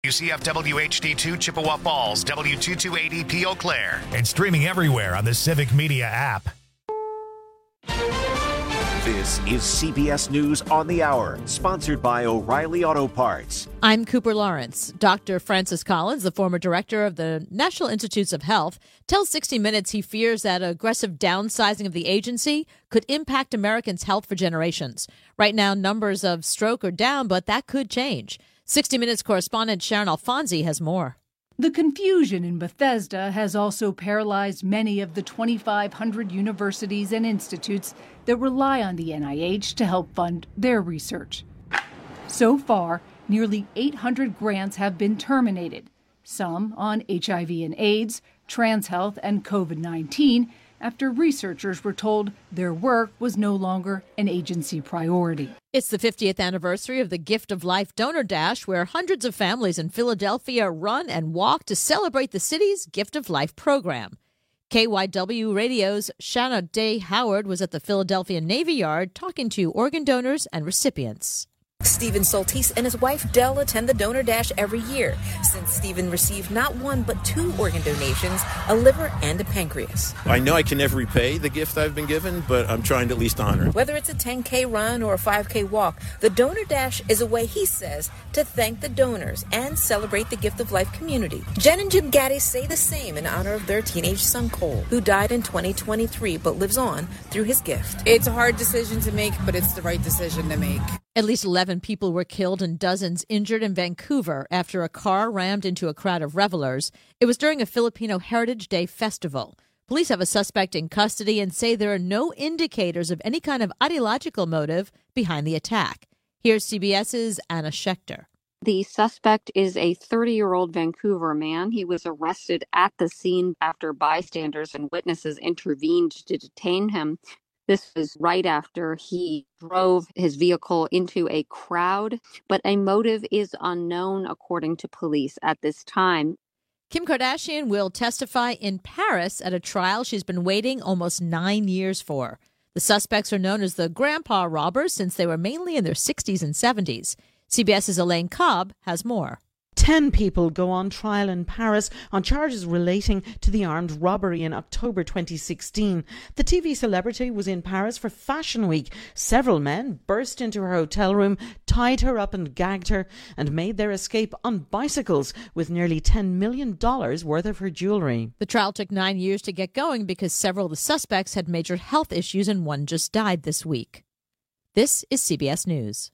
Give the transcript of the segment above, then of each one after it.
UCF WHD2 Chippewa Falls, W228EP Eau Claire, and streaming everywhere on the Civic Media app. This is CBS News on the Hour, sponsored by O'Reilly Auto Parts. I'm Cooper Lawrence. Dr. Francis Collins, the former director of the National Institutes of Health, tells 60 Minutes he fears that aggressive downsizing of the agency could impact Americans' health for generations. Right now, numbers of stroke are down, but that could change. 60 Minutes correspondent Sharon Alfonsi has more. The confusion in Bethesda has also paralyzed many of the 2,500 universities and institutes that rely on the NIH to help fund their research. So far, nearly 800 grants have been terminated, some on HIV and AIDS, trans health, and COVID-19, after researchers were told their work was no longer an agency priority. It's the 50th anniversary of the Gift of Life Donor Dash, where hundreds of families in Philadelphia run and walk to celebrate the city's Gift of Life program. KYW Radio's Shanna Day Howard was at the Philadelphia Navy Yard talking to organ donors and recipients. Stephen Soltis and his wife Dell attend the Donor Dash every year, since Stephen received not one but 2 organ donations, a liver and a pancreas. I know I can never repay the gift I've been given, but I'm trying to at least honor it. Whether it's a 10K run or a 5K walk, the Donor Dash is a way, he says, to thank the donors and celebrate the Gift of Life community. Jen and Jim Gaddy say the same in honor of their teenage son Cole, who died in 2023 but lives on through his gift. It's a hard decision to make, but it's the right decision to make. At least 11 people were killed and dozens injured in Vancouver after a car rammed into a crowd of revelers. It was during a Filipino Heritage Day festival. Police have a suspect in custody and say there are no indicators of any kind of ideological motive behind the attack. Here's CBS's Anna Schechter. The suspect is a 30-year-old Vancouver man. He was arrested at the scene after bystanders and witnesses intervened to detain him. This was right after he drove his vehicle into a crowd, but a motive is unknown, according to police at this time. Kim Kardashian will testify in Paris at a trial she's been waiting almost 9 years for. The suspects are known as the Grandpa Robbers since they were mainly in their 60s and 70s. CBS's Elaine Cobb has more. 10 people go on trial in Paris on charges relating to the armed robbery in October 2016. The TV celebrity was in Paris for Fashion Week. Several men burst into her hotel room, tied her up and gagged her, and made their escape on bicycles with nearly $10 million worth of her jewelry. The trial took 9 years to get going because several of the suspects had major health issues and one just died this week. This is CBS News.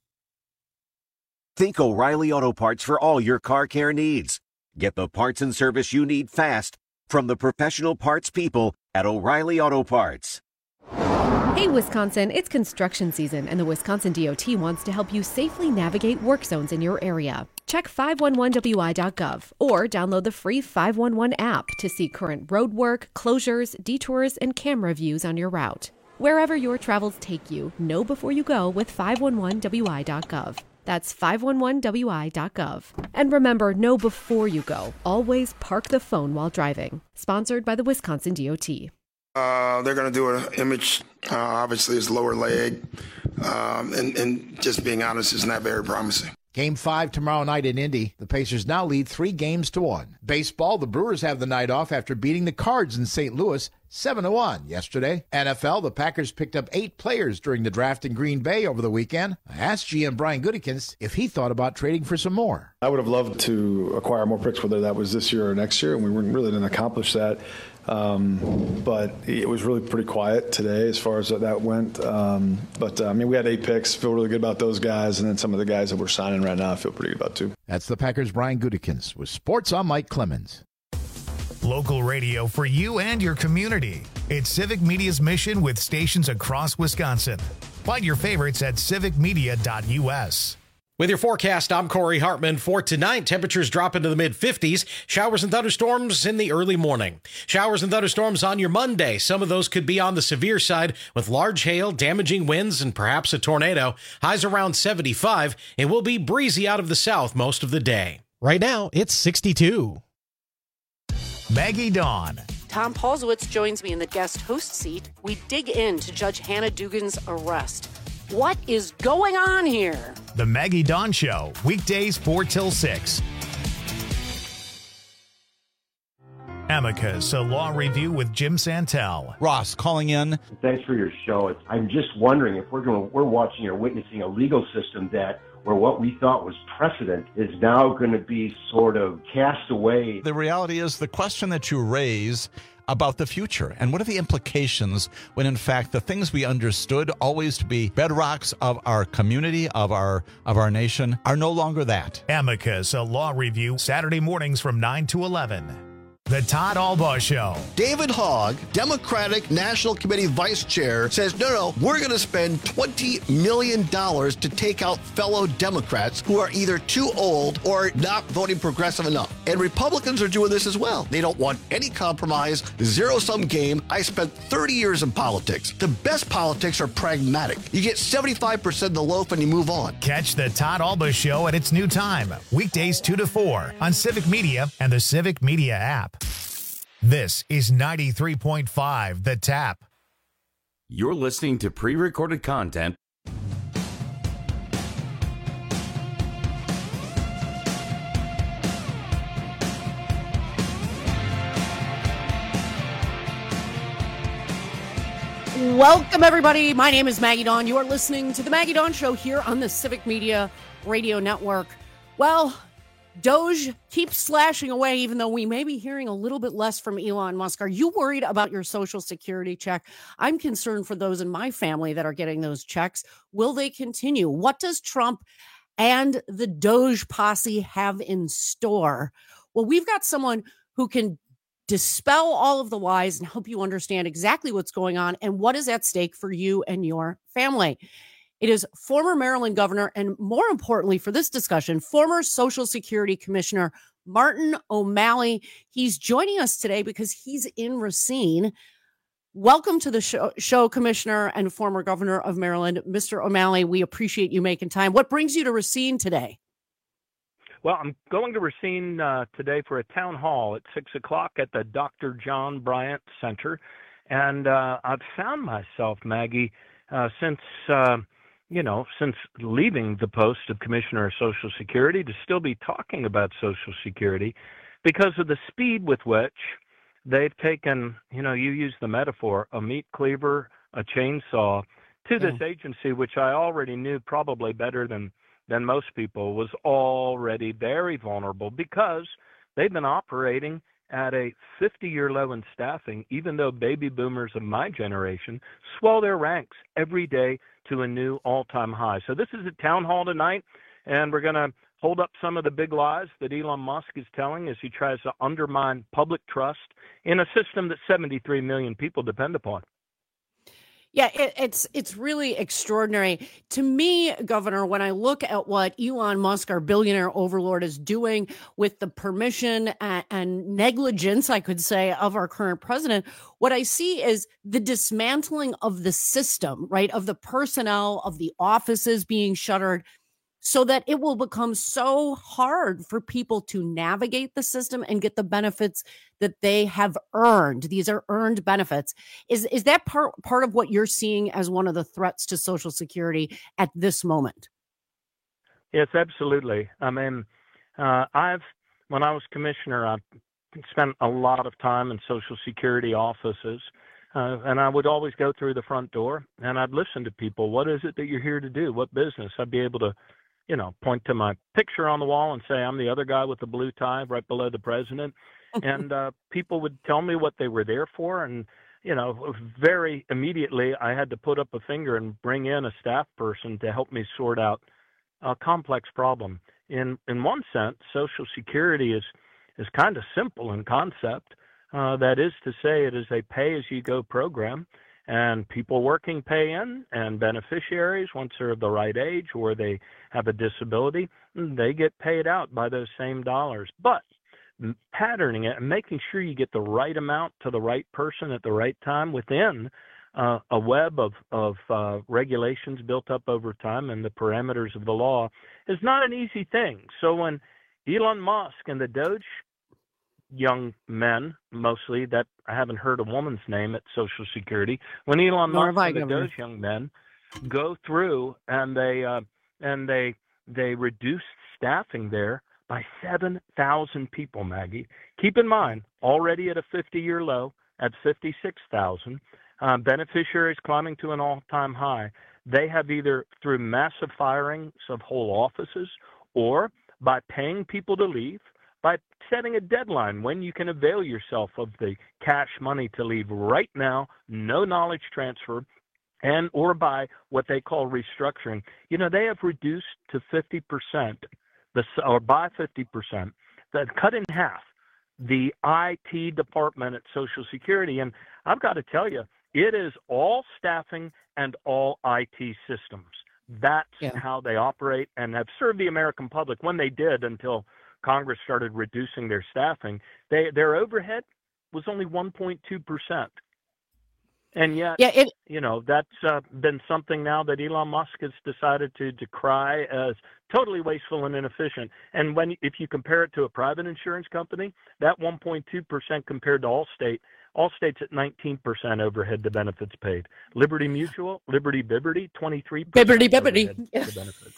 Think O'Reilly Auto Parts for all your car care needs. Get the parts and service you need fast from the professional parts people at O'Reilly Auto Parts. Hey, Wisconsin, it's construction season, and the Wisconsin DOT wants to help you safely navigate work zones in your area. Check 511wi.gov or download the free 511 app to see current road work, closures, detours, and camera views on your route. Wherever your travels take you, know before you go with 511wi.gov. That's 511wi.gov. And remember, know before you go. Always park the phone while driving. Sponsored by the Wisconsin DOT. They're going to do an image, obviously his lower leg, and just being honest, is not very promising. Game 5 tomorrow night in Indy. The Pacers now lead 3-1. Baseball, the Brewers have the night off after beating the Cards in St. Louis 7-1 yesterday. NFL, the Packers picked up 8 players during the draft in Green Bay over the weekend. I asked GM Brian Gutekunst if he thought about trading for some more. I would have loved to acquire more picks, whether that was this year or next year, and we really didn't accomplish that. But it was really pretty quiet today as far as that went. We had 8 picks. Feel really good about those guys, and then some of the guys that we're signing right now I feel pretty good about too. That's the Packers' Brian Gutekunst with Sports on Mike Clemens. Local radio for you and your community. It's Civic Media's mission with stations across Wisconsin. Find your favorites at civicmedia.us. With your forecast, I'm Corey Hartman. For tonight, temperatures drop into the mid-50s. Showers and thunderstorms in the early morning. Showers and thunderstorms on your Monday. Some of those could be on the severe side with large hail, damaging winds, and perhaps a tornado. Highs around 75. It will be breezy out of the south most of the day. Right now, it's 62. Maggie Dawn. Tom Paulsowitz joins me in the guest host seat. We dig into Judge Hannah Dugan's arrest. What is going on here? The Maggie Dawn Show, weekdays 4 till 6. Amicus, a law review with Jim Santel. Ross calling in. Thanks for your show. I'm just wondering if we're watching or witnessing a legal system where what we thought was precedent is now going to be sort of cast away. The reality is the question that you raise about the future and what are the implications when in fact the things we understood always to be bedrocks of our community, of our nation, are no longer that. Amicus, a law review, Saturday mornings from 9 to 11. The Todd Albaugh Show. David Hogg, Democratic National Committee Vice Chair, says, no, we're going to spend $20 million to take out fellow Democrats who are either too old or not voting progressive enough. And Republicans are doing this as well. They don't want any compromise, zero-sum game. I spent 30 years in politics. The best politics are pragmatic. You get 75% of the loaf and you move on. Catch the Todd Albaugh Show at its new time, weekdays 2 to 4 on Civic Media and the Civic Media app. This is 93.5 The Tap. You're listening to pre-recorded content. Welcome, everybody. My name is Maggie Dawn. You are listening to The Maggie Dawn Show here on the Civic Media Radio Network. Well, Doge keeps slashing away, even though we may be hearing a little bit less from Elon Musk. Are you worried about your Social Security check? I'm concerned for those in my family that are getting those checks. Will they continue? What does Trump and the Doge posse have in store? Well, we've got someone who can dispel all of the lies and help you understand exactly what's going on and what is at stake for you and your family. It is former Maryland governor and, more importantly for this discussion, former Social Security Commissioner Martin O'Malley. He's joining us today because he's in Racine. Welcome to the show, Commissioner and former Governor of Maryland, Mr. O'Malley. We appreciate you making time. What brings you to Racine today? Well, I'm going to Racine today for a town hall at 6 o'clock at the Dr. John Bryant Center. And I've found myself, Maggie, since leaving the post of Commissioner of Social Security to still be talking about Social Security because of the speed with which they've taken, you use the metaphor, a meat cleaver, a chainsaw, to this agency, which I already knew probably better than most people was already very vulnerable because they've been operating at a 50-year low in staffing, even though baby boomers of my generation swell their ranks every day to a new all-time high. So this is a town hall tonight, and we're going to hold up some of the big lies that Elon Musk is telling as he tries to undermine public trust in a system that 73 million people depend upon. Yeah, it's really extraordinary. To me, Governor, when I look at what Elon Musk, our billionaire overlord, is doing with the permission and negligence, I could say, of our current president, what I see is the dismantling of the system, right, of the personnel, of the offices being shuttered, so that it will become so hard for people to navigate the system and get the benefits that they have earned. These are earned benefits. Is that part of what you're seeing as one of the threats to Social Security at this moment? Yes, absolutely. I mean, when I was commissioner, I spent a lot of time in Social Security offices, and I would always go through the front door, and I'd listen to people. What is it that you're here to do? What business? I'd be able to point to my picture on the wall and say, I'm the other guy with the blue tie right below the president. And people would tell me what they were there for. And, very immediately I had to put up a finger and bring in a staff person to help me sort out a complex problem. In one sense, Social Security is kind of simple in concept. That is to say, it is a pay-as-you-go program. And people working pay in, and beneficiaries, once they're of the right age or they have a disability, they get paid out by those same dollars. But patterning it and making sure you get the right amount to the right person at the right time within a web of regulations built up over time and the parameters of the law is not an easy thing. So when Elon Musk and the Doge young men, mostly, that I haven't heard a woman's name at Social Security, when Elon Musk and those young men go through and they reduce staffing there by 7,000 people, Maggie. Keep in mind, already at a 50-year low at 56,000, beneficiaries climbing to an all-time high. They have either through massive firings of whole offices or by paying people to leave, by setting a deadline when you can avail yourself of the cash money to leave right now, no knowledge transfer, and or by what they call restructuring. You know, they have reduced to 50%, or by 50%, that cut in half the IT department at Social Security. And I've got to tell you, it is all staffing and all IT systems. That's how they operate and have served the American public when they did, until Congress started reducing their staffing. Their overhead was only 1.2%. And yet, you know, that's been something now that Elon Musk has decided to decry as totally wasteful and inefficient. And if you compare it to a private insurance company, that 1.2% compared to Allstate's at 19% overhead to benefits paid. Liberty Mutual, Liberty Biberty, 23%. Biberty. To benefits.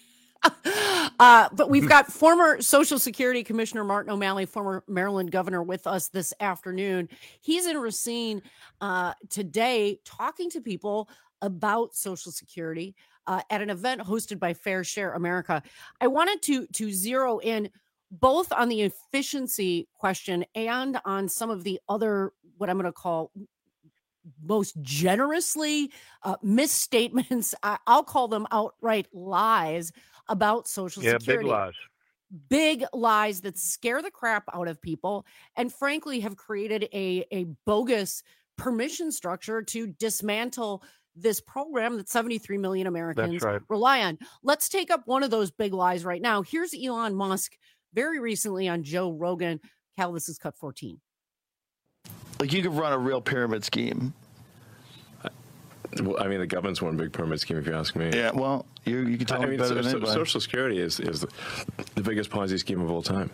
But we've got former Social Security Commissioner Martin O'Malley, former Maryland governor, with us this afternoon. He's in Racine today talking to people about Social Security at an event hosted by Fair Share America. I wanted to zero in both on the efficiency question and on some of the other, what I'm going to call most generously misstatements. I'll call them outright lies about Social Security. Big lies that scare the crap out of people and frankly have created a bogus permission structure to dismantle this program that 73 million Americans rely on. Let's take up one of those big lies right now. Here's Elon Musk very recently on Joe Rogan. Cal, this is cut 14. Like, you could run a real pyramid scheme. Well, I mean, the government's one big pyramid scheme, if you ask me. Yeah, well, you can tell me better than anybody. Social Security is the biggest Ponzi scheme of all time.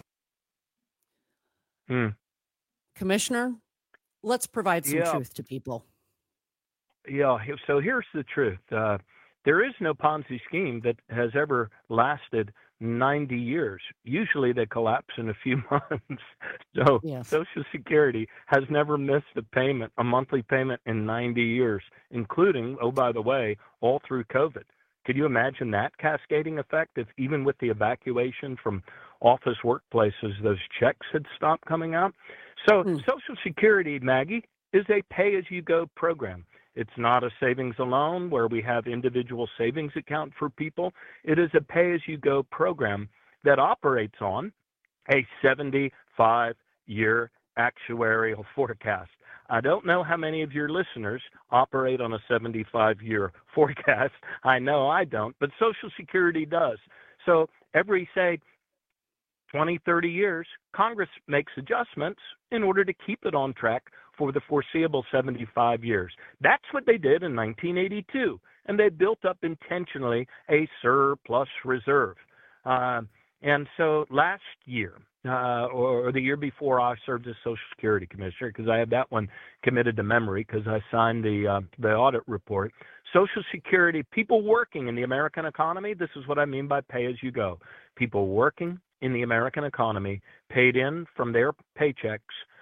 Commissioner, let's provide some truth to people. Yeah, so here's the truth. There is no Ponzi scheme that has ever lasted 90 years. Usually they collapse in a few months. So Social Security has never missed a monthly payment in 90 years, including, oh, by the way, all through COVID. Could you imagine that cascading effect if even with the evacuation from office workplaces, those checks had stopped coming out? So Social Security, Maggie, is a pay-as-you-go program. It's not a savings and loan where we have individual savings account for people. It is a pay-as-you-go program that operates on a 75-year actuarial forecast. I don't know how many of your listeners operate on a 75-year forecast. I know I don't, but Social Security does. So every, say, 20, 30 years, Congress makes adjustments in order to keep it on track for the foreseeable 75 years. That's what they did in 1982, and they built up intentionally a surplus reserve. And so last year, or the year before, I served as Social Security Commissioner, because I have that one committed to memory because I signed the audit report. Social Security, people working in the American economy, this is what I mean by pay-as-you-go. People working in the American economy paid in from their paychecks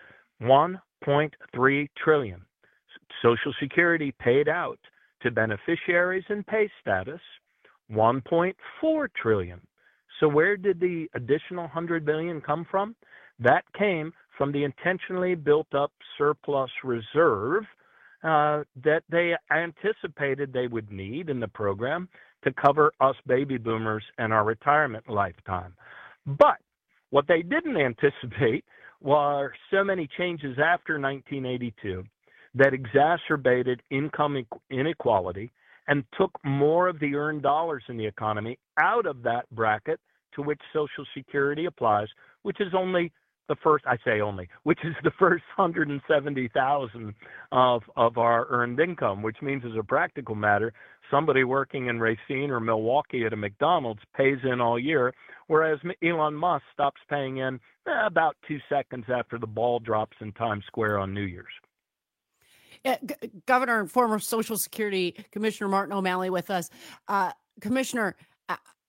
$1.3 trillion. Social Security paid out to beneficiaries in pay status $1.4 trillion. So where did the additional $100 billion come from? That came from the intentionally built up surplus reserve that they anticipated they would need in the program to cover us baby boomers and our retirement lifetime. But what they didn't anticipate were so many changes after 1982 that exacerbated income inequality and took more of the earned dollars in the economy out of that bracket to which Social Security applies, which is only the first, which is the first 170,000 of our earned income, which means as a practical matter, somebody working in Racine or Milwaukee at a McDonald's pays in all year, whereas Elon Musk stops paying in about 2 seconds after the ball drops in Times Square on New Year's. Governor and former Social Security Commissioner Martin O'Malley with us. Commissioner,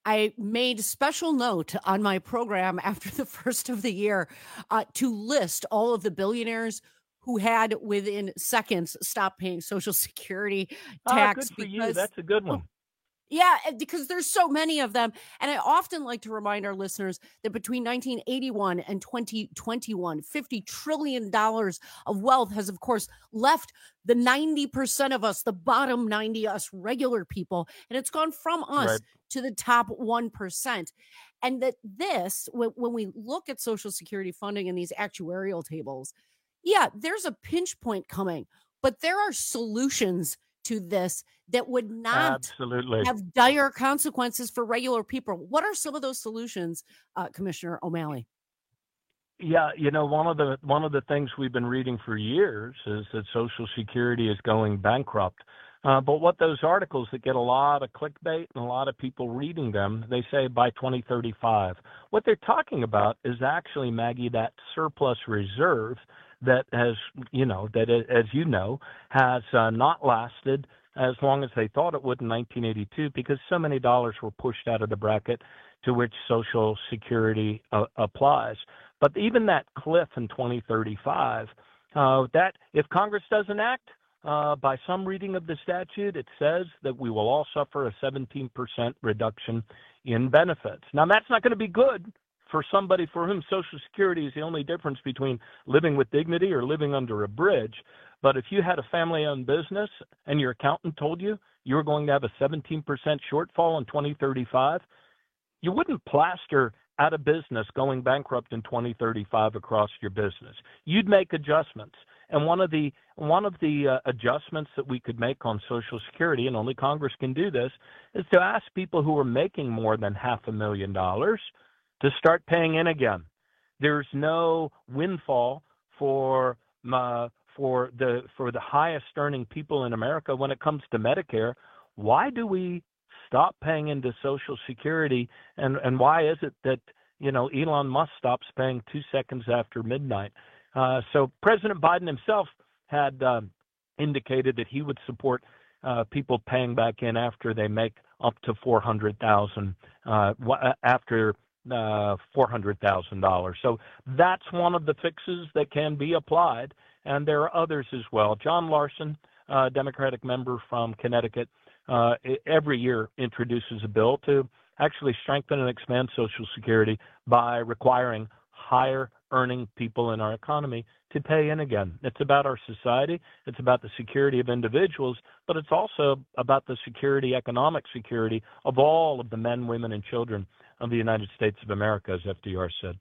I made special note on my program after the first of the year to list all of the billionaires who had within seconds stopped paying Social Security tax. Good for you. That's a good one. Yeah, because there's so many of them. And I often like to remind our listeners that between 1981 and 2021, $50 trillion of wealth has, of course, left the 90% of us, the bottom 90, us regular people. And it's gone from us to the top 1%. And that this, when we look at Social Security funding in these actuarial tables, yeah, there's a pinch point coming, but there are solutions to this that would not have dire consequences for regular people. What are some of those solutions, Commissioner O'Malley? Yeah, one of the things we've been reading for years is that Social Security is going bankrupt. But what those articles that get a lot of clickbait and a lot of people reading them, they say by 2035. What they're talking about is actually, Maggie, that surplus reserve that has, has not lasted as long as they thought it would in 1982, because so many dollars were pushed out of the bracket to which Social Security applies. But even that cliff in 2035, that if Congress doesn't act, by some reading of the statute, it says that we will all suffer a 17% reduction in benefits. Now, that's not going to be good for somebody for whom Social Security is the only difference between living with dignity or living under a bridge. But if you had a family-owned business and your accountant told you you were going to have a 17% shortfall in 2035, you wouldn't plaster out of business going bankrupt in 2035 across your business. You'd make adjustments. And one of the adjustments that we could make on Social Security, and only Congress can do this, is to ask people who are making more than $500,000 to start paying in again. There's no windfall for the highest earning people in America when it comes to Medicare. Why do we stop paying into Social Security, and why is it that Elon Musk stops paying 2 seconds after midnight? So President Biden himself had indicated that he would support people paying back in after they make up to $400,000 after $400,000. So that's one of the fixes that can be applied, and there are others as well. John Larson, Democratic member from Connecticut, every year introduces a bill to actually strengthen and expand Social Security by requiring higher earning people in our economy to pay in again. It's about our society. It's about the security of individuals, but it's also about the security, economic security of all of the men, women, and children of the United States of America, as FDR said.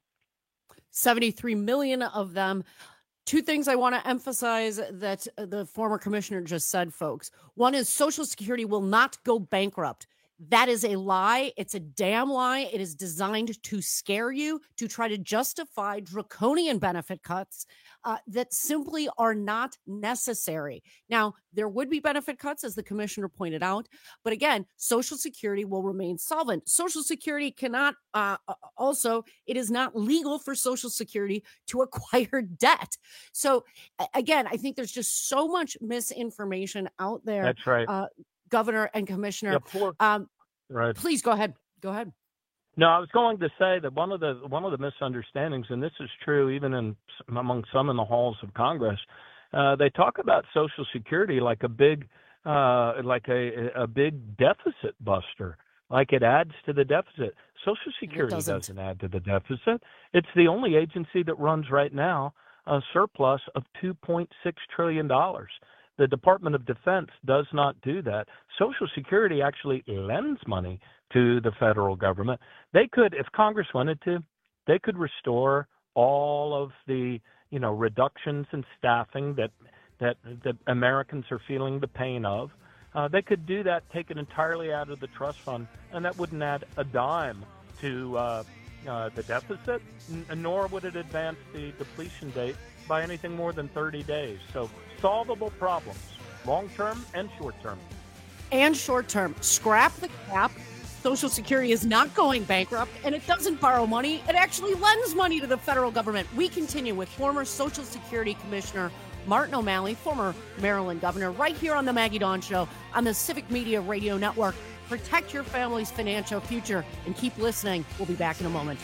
73 million of them. Two things I want to emphasize that the former commissioner just said, folks. One is Social Security will not go bankrupt. That is a lie. It's a damn lie. It is designed to scare you, to try to justify draconian benefit cuts that simply are not necessary. Now, there would be benefit cuts, as the commissioner pointed out. But again, Social Security will remain solvent. Social Security cannot it is not legal for Social Security to acquire debt. So again, I think there's just so much misinformation out there. That's right. Governor and Commissioner. Right. Please go ahead. Go ahead. No, I was going to say that one of the misunderstandings, and this is true even among some in the halls of Congress, they talk about Social Security like a big big deficit buster, like it adds to the deficit. Social Security doesn't add to the deficit. It's the only agency that runs right now a surplus of $2.6 trillion. The Department of Defense does not do that. Social Security actually lends money to the federal government. They could, if Congress wanted to, they could restore all of the, reductions in staffing that Americans are feeling the pain of. They could do that, take it entirely out of the trust fund, and that wouldn't add a dime to the deficit, nor would it advance the depletion date by anything more than 30 days. So solvable problems, long-term and short-term. And short-term. Scrap the cap. Social Security is not going bankrupt, and it doesn't borrow money. It actually lends money to the federal government. We continue with former Social Security Commissioner Martin O'Malley, former Maryland governor, right here on the Maggie Dawn Show on the Civic Media Radio Network. protect your family's financial future, and keep listening. We'll be back in a moment.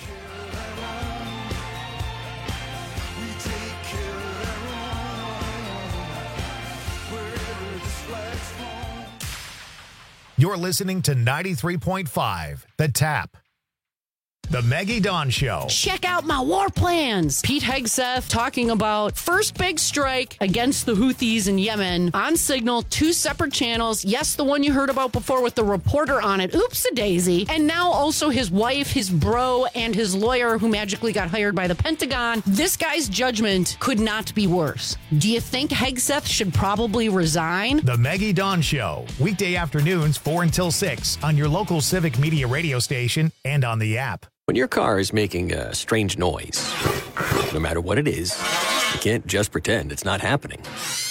You're listening to 93.5, The Tap. The Maggie Dawn Show. Check out my war plans. Pete Hegseth talking about first big strike against the Houthis in Yemen on Signal, 2 separate channels. Yes, the one you heard about before with the reporter on it. Oops-a-daisy. And now also his wife, his bro, and his lawyer who magically got hired by the Pentagon. This guy's judgment could not be worse. Do you think Hegseth should probably resign? The Maggie Dawn Show. Weekday afternoons 4 until 6 on your local Civic Media radio station and on the app. When your car is making a strange noise, no matter what it is, you can't just pretend it's not happening.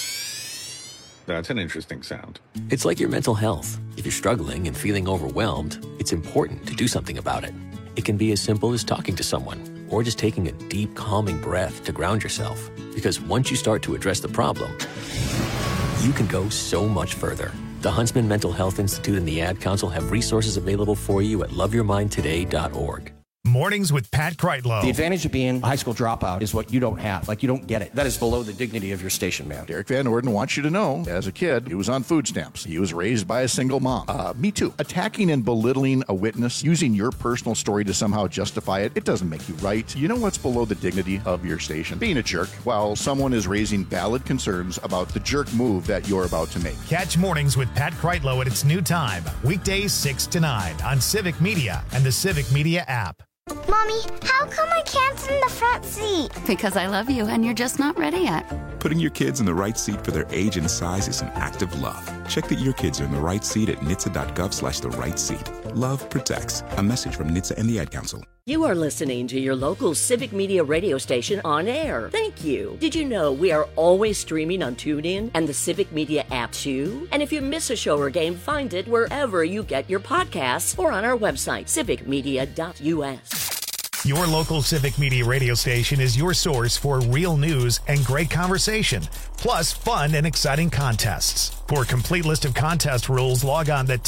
That's an interesting sound. It's like your mental health. If you're struggling and feeling overwhelmed, it's important to do something about it. It can be as simple as talking to someone or just taking a deep, calming breath to ground yourself. Because once you start to address the problem, you can go so much further. The Huntsman Mental Health Institute and the Ad Council have resources available for you at loveyourmindtoday.org. Mornings with Pat Kreitlow. The advantage of being a high school dropout is what you don't have. Like, you don't get it. That is below the dignity of your station, man. Derek Van Orden wants you to know, as a kid, he was on food stamps. He was raised by a single mom. Me too. Attacking and belittling a witness, using your personal story to somehow justify it, it doesn't make you right. You know what's below the dignity of your station? Being a jerk while someone is raising valid concerns about the jerk move that you're about to make. Catch Mornings with Pat Kreitlow at its new time, weekdays 6 to 9 on Civic Media and the Civic Media app. Mommy, how come I can't sit in the front seat? Because I love you and you're just not ready yet. Putting your kids in the right seat for their age and size is an act of love. Check that your kids are in the right seat at NHTSA.gov/the right seat. Love protects. A message from NHTSA and the Ad Council. You are listening to your local Civic Media radio station on air. Thank you. Did you know we are always streaming on TuneIn and the Civic Media app too? And if you miss a show or game, find it wherever you get your podcasts or on our website, civicmedia.us. Your local Civic Media radio station is your source for real news and great conversation, plus fun and exciting contests. For a complete list of contest rules, log on to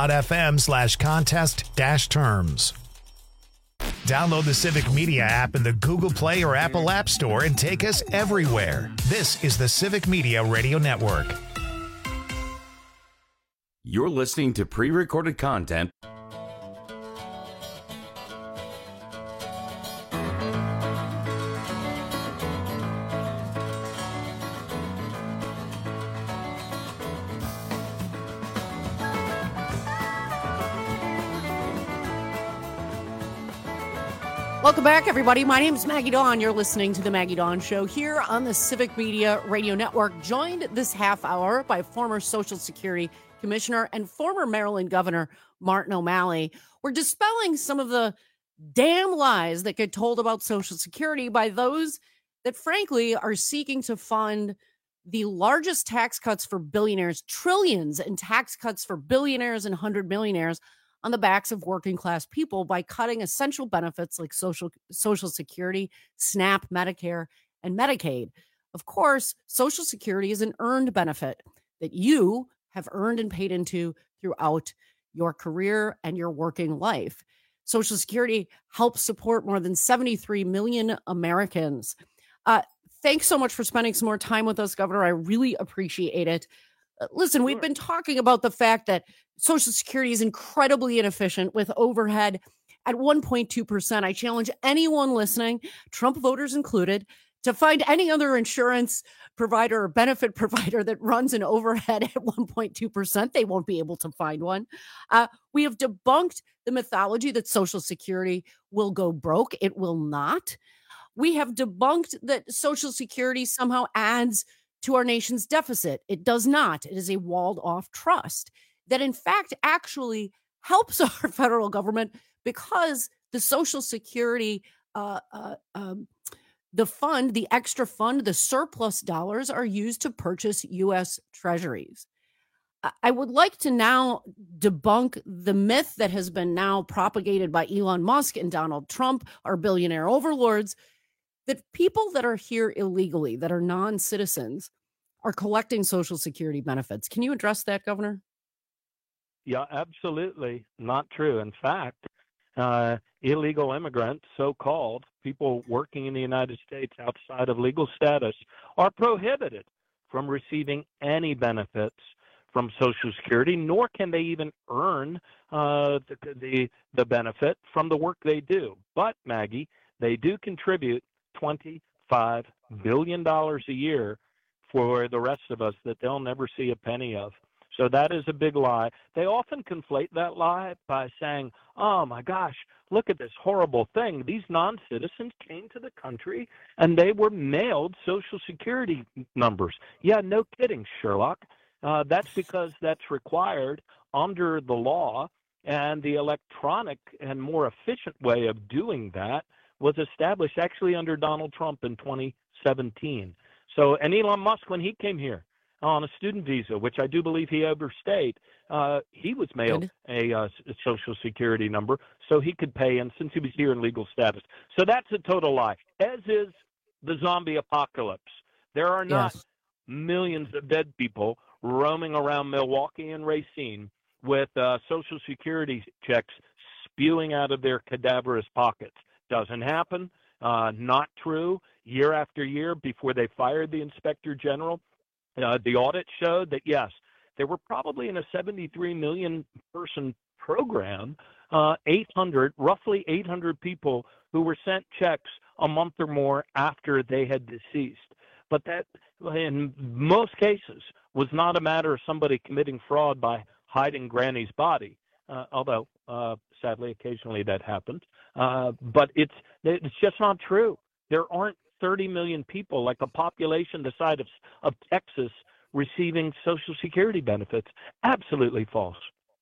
tap.fm/contest-terms. Download the Civic Media app in the Google Play or Apple App Store and take us everywhere. This is the Civic Media Radio Network. You're listening to pre-recorded content. Welcome back, everybody. My name is Maggie Dawn. You're listening to The Maggie Dawn Show here on the Civic Media Radio Network, joined this half hour by former Social Security Commissioner and former Maryland Governor Martin O'Malley. We're dispelling some of the damn lies that get told about Social Security by those that, frankly, are seeking to fund the largest tax cuts for billionaires, trillions in tax cuts for billionaires and 100 millionaires on the backs of working class people by cutting essential benefits like Social Security, SNAP, Medicare, and Medicaid. Of course, Social Security is an earned benefit that you have earned and paid into throughout your career and your working life. Social Security helps support more than 73 million Americans. Thanks so much for spending some more time with us, Governor. I really appreciate it. Listen, we've been talking about the fact that Social Security is incredibly inefficient with overhead at 1.2%. I challenge anyone listening, Trump voters included, to find any other insurance provider or benefit provider that runs an overhead at 1.2%. They won't be able to find one. We have debunked the mythology that Social Security will go broke. It will not. We have debunked that Social Security somehow adds to our nation's deficit. It does not. It is a walled off trust that in fact actually helps our federal government because the Social Security, the fund, the extra fund, the surplus dollars are used to purchase U.S. treasuries. I would like to now debunk the myth that has been now propagated by Elon Musk and Donald Trump, our billionaire overlords, that people that are here illegally, that are non-citizens, are collecting Social Security benefits. Can you address that, Governor? Yeah, absolutely not true. In fact, illegal immigrants, so-called people working in the United States outside of legal status, are prohibited from receiving any benefits from Social Security, nor can they even earn the benefit from the work they do. But, Maggie, they do contribute $25 billion a year for the rest of us that they'll never see a penny of. So that is a big lie. They often conflate that lie by saying, oh, my gosh, look at this horrible thing. These non-citizens came to the country and they were mailed Social Security numbers. Yeah, no kidding, Sherlock. That's because that's required under the law, and the electronic and more efficient way of doing that was established actually under Donald Trump in 2017. So, and Elon Musk, when he came here on a student visa, which I do believe he overstayed, he was mailed a Social Security number so he could pay in since he was here in legal status. So that's a total lie, as is the zombie apocalypse. There are not millions of dead people roaming around Milwaukee and Racine with Social Security checks spewing out of their cadaverous pockets. Doesn't happen. Not true. Year after year, before they fired the Inspector General, the audit showed that, yes, there were probably in a 73 million person program, roughly 800 people who were sent checks a month or more after they had deceased. But that, in most cases, was not a matter of somebody committing fraud by hiding Granny's body, although sadly occasionally that happened. But it's just not true. There aren't 30 million people, like a population the size of Texas, receiving Social Security benefits. Absolutely false.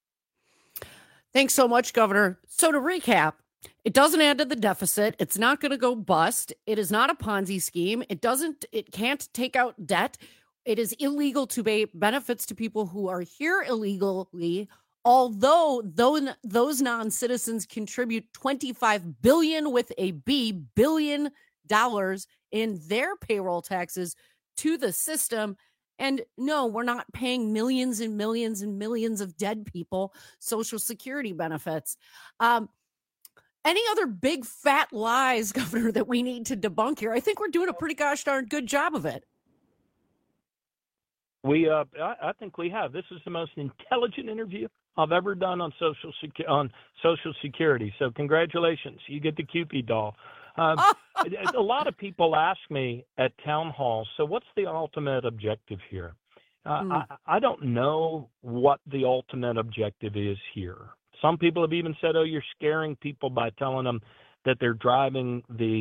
Thanks so much, Governor. So to recap, it doesn't add to the deficit. It's not going to go bust. It is not a Ponzi scheme. It can't take out debt. It is illegal to pay benefits to people who are here illegally, although those non-citizens contribute $25 billion with a billion dollars in their payroll taxes to the system. And no, we're not paying millions and millions and millions of dead people Social Security benefits. Any other big fat lies, Governor, that we need to debunk here? I think we're doing a pretty gosh darn good job of it. I think we have. This is the most intelligent interview I've ever done on Social Security. So congratulations, you get the Cupid doll. A lot of people ask me at town halls, so what's the ultimate objective here? I don't know what the ultimate objective is here. Some people have even said, oh, you're scaring people by telling them that they're driving the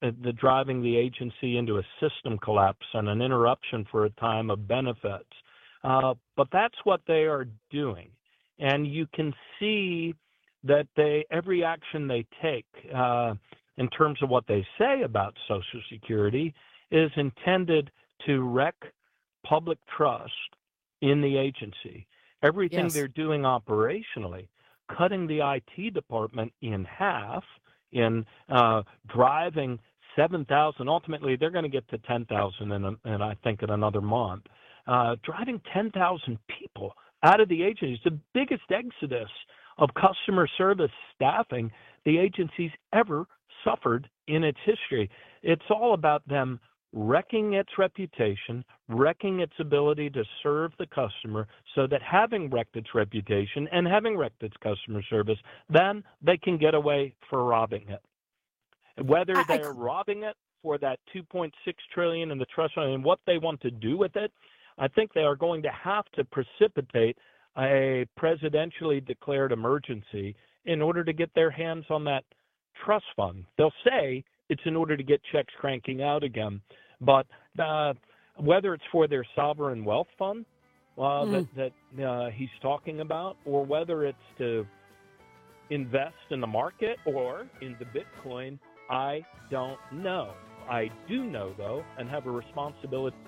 agency into a system collapse and an interruption for a time of benefits. But that's what they are doing. And you can see that every action they take in terms of what they say about Social Security is intended to wreck public trust in the agency. Everything they're doing operationally, cutting the IT department in half, in driving 7,000. Ultimately, they're going to get to 10,000 and I think in another month. Driving 10,000 people out of the agency is the biggest exodus of customer service staffing the agency's ever suffered in its history. It's all about them wrecking its reputation, wrecking its ability to serve the customer, so that having wrecked its reputation and having wrecked its customer service, then they can get away for robbing it. Whether they're robbing it for that $2.6 trillion in the trust fund and what they want to do with it, I think they are going to have to precipitate a presidentially declared emergency in order to get their hands on that trust fund. They'll say it's in order to get checks cranking out again, but whether it's for their sovereign wealth fund that he's talking about, or whether it's to invest in the market or into Bitcoin, I don't know. I do know, though, and have a responsibility.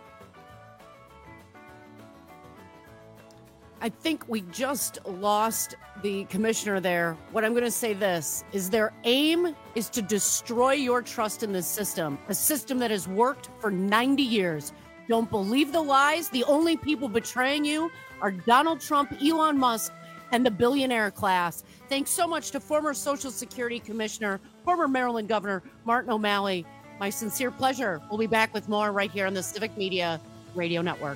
I think we just lost the commissioner there. What I'm going to say this is their aim is to destroy your trust in this system, a system that has worked for 90 years. Don't believe the lies. The only people betraying you are Donald Trump, Elon Musk, and the billionaire class. Thanks so much to former Social Security Commissioner, former Maryland Governor Martin O'Malley. My sincere pleasure. We'll be back with more right here on the Civic Media Radio Network.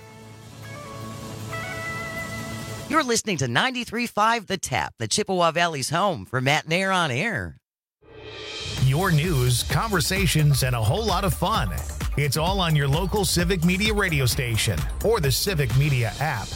You're listening to 93.5 The Tap, the Chippewa Valley's home for Matt Nair on Air. Your news, conversations, and a whole lot of fun. It's all on your local Civic Media radio station or the Civic Media app.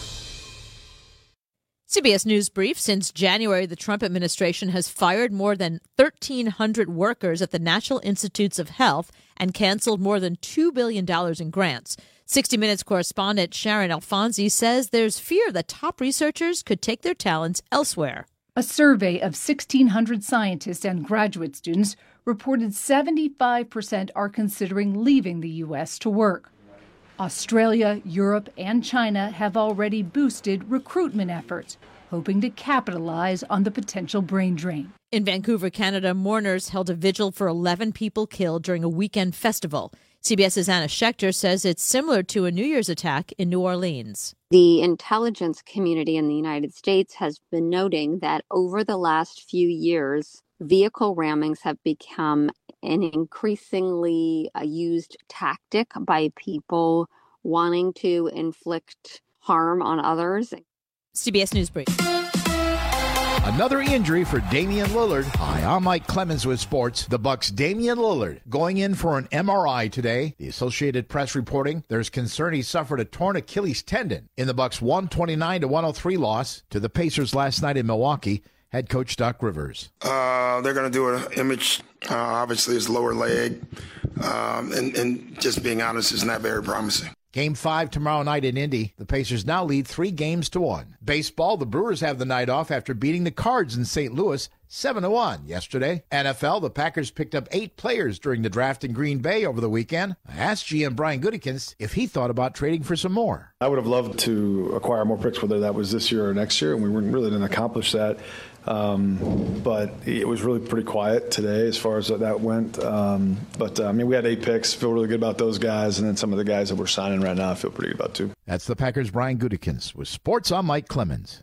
CBS News Brief. Since January, the Trump administration has fired more than 1,300 workers at the National Institutes of Health and canceled more than $2 billion in grants. 60 Minutes correspondent Sharon Alfonsi says there's fear that top researchers could take their talents elsewhere. A survey of 1,600 scientists and graduate students reported 75% are considering leaving the U.S. to work. Australia, Europe, and China have already boosted recruitment efforts, hoping to capitalize on the potential brain drain. In Vancouver, Canada, mourners held a vigil for 11 people killed during a weekend festival. CBS's Anna Schechter says it's similar to a New Year's attack in New Orleans. The intelligence community in the United States has been noting that over the last few years, vehicle rammings have become an increasingly used tactic by people wanting to inflict harm on others. CBS News Brief. Another injury for Damian Lillard. Hi, I'm Mike Clemens with sports. The Bucks' Damian Lillard going in for an MRI today. The Associated Press reporting there's concern he suffered a torn Achilles tendon in the Bucks' 129-103 loss to the Pacers last night in Milwaukee. Head coach Doc Rivers. They're going to do an image, obviously his lower leg, and just being honest, is not very promising. Game 5 tomorrow night in Indy. The Pacers now lead 3-1. Baseball, the Brewers have the night off after beating the Cards in St. Louis 7-1 yesterday. NFL, the Packers picked up 8 players during the draft in Green Bay over the weekend. I asked GM Brian Gutekunst if he thought about trading for some more. I would have loved to acquire more picks, whether that was this year or next year, and we really didn't accomplish that. But it was really pretty quiet today as far as that went. We had 8 picks. Feel really good about those guys, and then some of the guys that we're signing right now I feel pretty good about too. That's the Packers' Brian Gutekunst with sports. I'm Mike Clemens.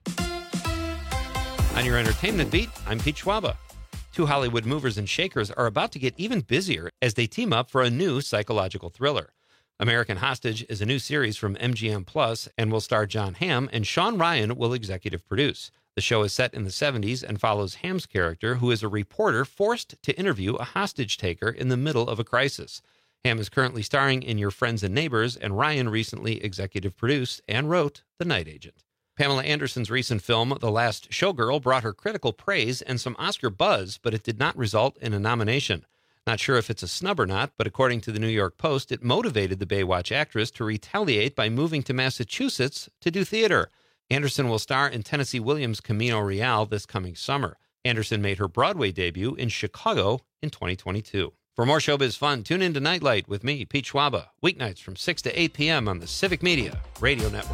On your entertainment beat, I'm Pete Schwaba. 2 Hollywood movers and shakers are about to get even busier as they team up for a new psychological thriller. American Hostage is a new series from MGM Plus and will star Jon Hamm, and Sean Ryan will executive produce. The show is set in the 70s and follows Hamm's character, who is a reporter forced to interview a hostage taker in the middle of a crisis. Hamm is currently starring in Your Friends and Neighbors, and Ryan recently executive produced and wrote The Night Agent. Pamela Anderson's recent film, The Last Showgirl, brought her critical praise and some Oscar buzz, but it did not result in a nomination. Not sure if it's a snub or not, but according to the New York Post, it motivated the Baywatch actress to retaliate by moving to Massachusetts to do theater. Anderson will star in Tennessee Williams' Camino Real this coming summer. Anderson made her Broadway debut in Chicago in 2022. For more showbiz fun, tune in to Nightlight with me, Pete Schwaba, weeknights from 6 to 8 p.m. on the Civic Media Radio Network.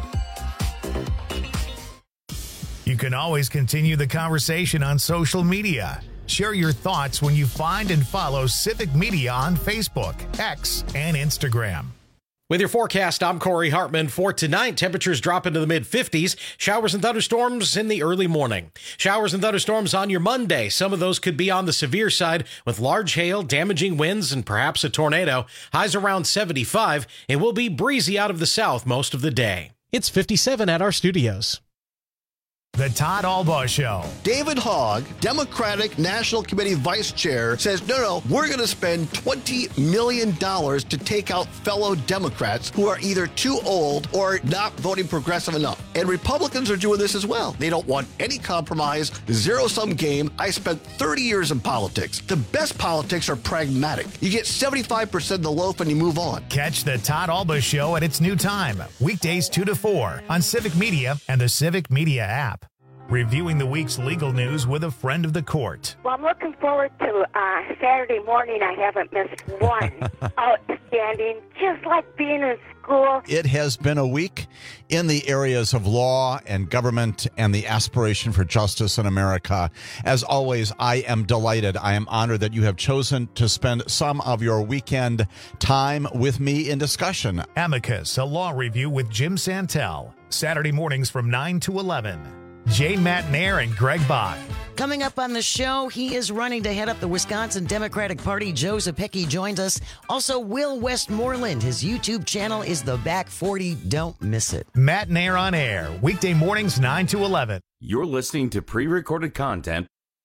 You can always continue the conversation on social media. Share your thoughts when you find and follow Civic Media on Facebook, X, and Instagram. With your forecast, I'm Corey Hartman. For tonight, temperatures drop into the mid-50s. Showers and thunderstorms in the early morning. Showers and thunderstorms on your Monday. Some of those could be on the severe side with large hail, damaging winds, and perhaps a tornado. Highs around 75. It will be breezy out of the south most of the day. It's 57 at our studios. The Todd Albaugh Show. David Hogg, Democratic National Committee Vice Chair, says, no, we're going to spend $20 million to take out fellow Democrats who are either too old or not voting progressive enough. And Republicans are doing this as well. They don't want any compromise, zero-sum game. I spent 30 years in politics. The best politics are pragmatic. You get 75% of the loaf and you move on. Catch the Todd Albaugh Show at its new time, weekdays 2 to 4 on Civic Media and the Civic Media app. reviewing the week's legal news with a friend of the court. Well, I'm looking forward to Saturday morning. I haven't missed one. Outstanding, just like being in school. It has been a week in the areas of law and government and the aspiration for justice in America. As always, I am delighted. I am honored that you have chosen to spend some of your weekend time with me in discussion. Amicus, a law review with Jim Santel. Saturday mornings from 9 to 11. Jane Matnair and Greg Bach. Coming up on the show, he is running to head up the Wisconsin Democratic Party. Joe Zepecki joins us. Also, Will Westmoreland. His YouTube channel is The Back 40. Don't miss it. Matnair on air, weekday mornings 9 to 11. You're listening to pre-recorded content.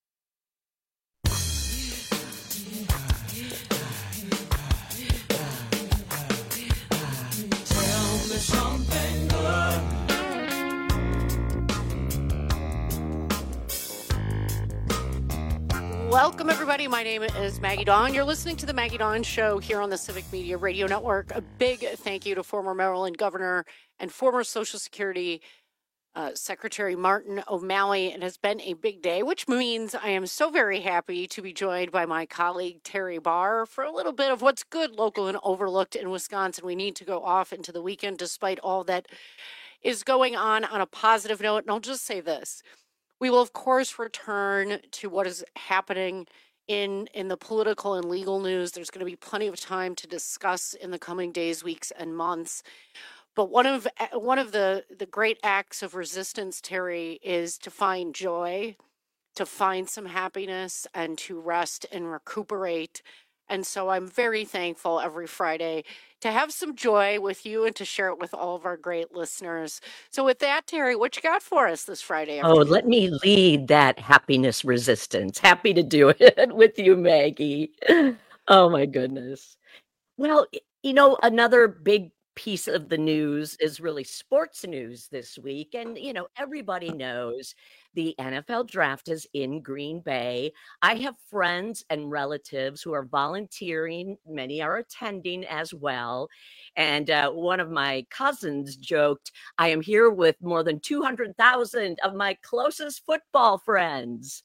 Welcome, everybody. My name is Maggie Dawn. You're listening to the Maggie Dawn Show here on the Civic Media Radio Network. A big thank you to former Maryland Governor and former Social Security Secretary Martin O'Malley. It has been a big day, which means I am so very happy to be joined by my colleague Terry Barr for a little bit of what's good, local, and overlooked in Wisconsin. We need to go off into the weekend despite all that is going on a positive note. And I'll just say this. We will, of course, return to what is happening in the political and legal news. There's going to be plenty of time to discuss in the coming days, weeks, and months. But one of the great acts of resistance, Terry, is to find joy, to find some happiness, and to rest and recuperate. And so I'm very thankful every Friday to have some joy with you and to share it with all of our great listeners. So with that, Terry, what you got for us this Friday afternoon? Oh, let me lead that happiness resistance. Happy to do it with you, Maggie. Oh, my goodness. Well, another big piece of the news is really sports news this week. And, everybody knows the NFL draft is in Green Bay. I have friends and relatives who are volunteering. Many are attending as well. And one of my cousins joked, I am here with more than 200,000 of my closest football friends.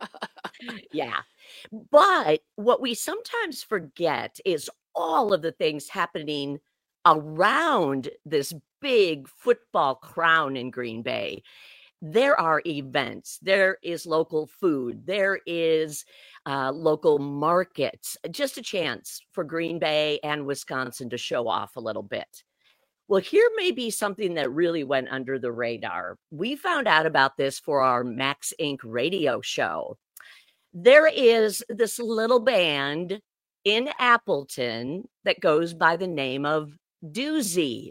Yeah. But what we sometimes forget is all of the things happening around this big football crown in Green Bay. There are events, there is local food, there is local markets, just a chance for Green Bay and Wisconsin to show off a little bit. Well, here may be something that really went under the radar. We found out about this for our Max Inc. radio show. There is this little band in Appleton that goes by the name of Doozy.